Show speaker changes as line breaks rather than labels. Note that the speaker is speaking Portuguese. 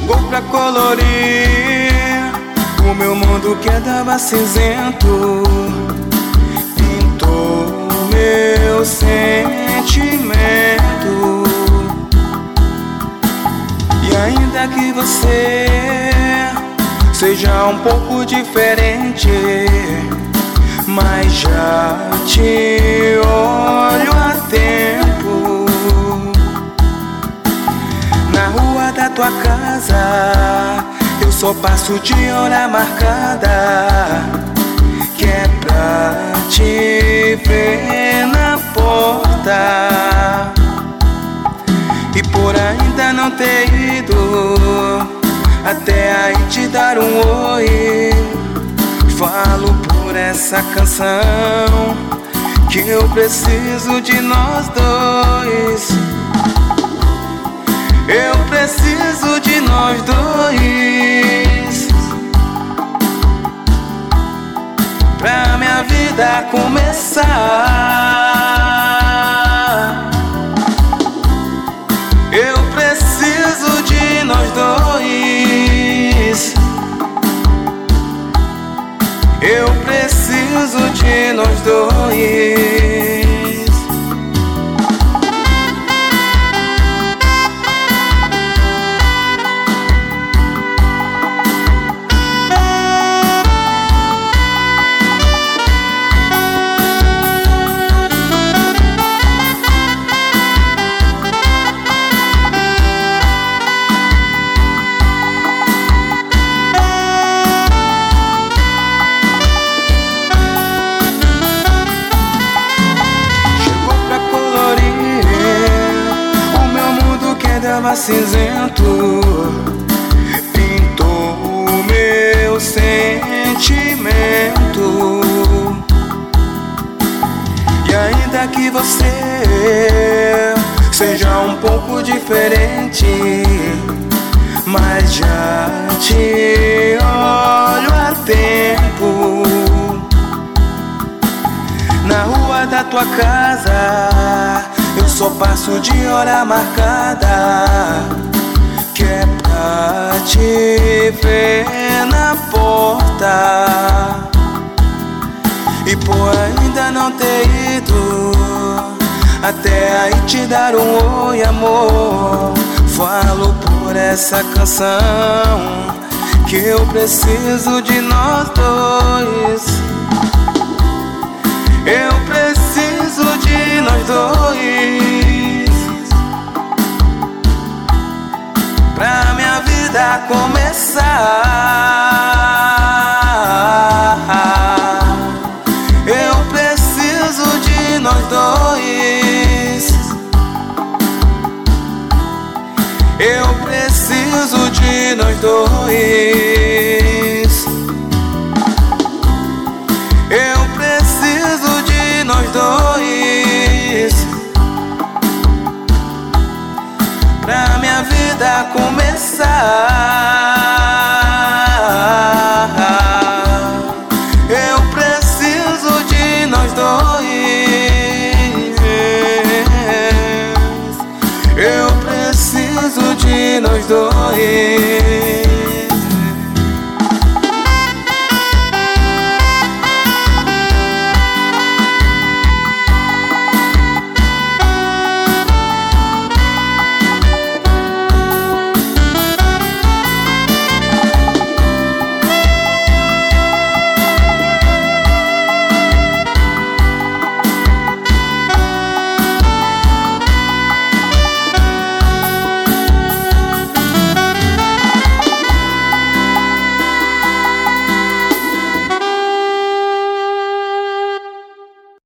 Chegou pra colorir o meu mundo que andava cinzento, pintou meu sentimento. E ainda que você seja um pouco diferente, mas já te olho há tempo. Na rua da tua casa eu só passo de hora marcada, que é pra te ver na porta. E por ainda não ter ido até aí te dar um oi, falo por essa canção que eu preciso de nós dois. Eu preciso de nós dois pra minha vida começar. Eu preciso de nós dois. Eu preciso de nós dois. Cinzento, pintou meu sentimento. E ainda que você seja um pouco diferente, mas já te olho há tempo. Na rua da tua casa eu só passo de hora marcada, que é pra te ver na porta. E por ainda não ter ido até aí te dar um oi, amor, falo por essa canção que eu preciso de nós dois. Eu preciso de nós dois pra minha vida começar. Eu preciso de nós dois. Eu preciso de nós dois. Eu preciso de nós dois pra minha vida começar. Eu preciso de nós dois. Eu preciso de nós dois.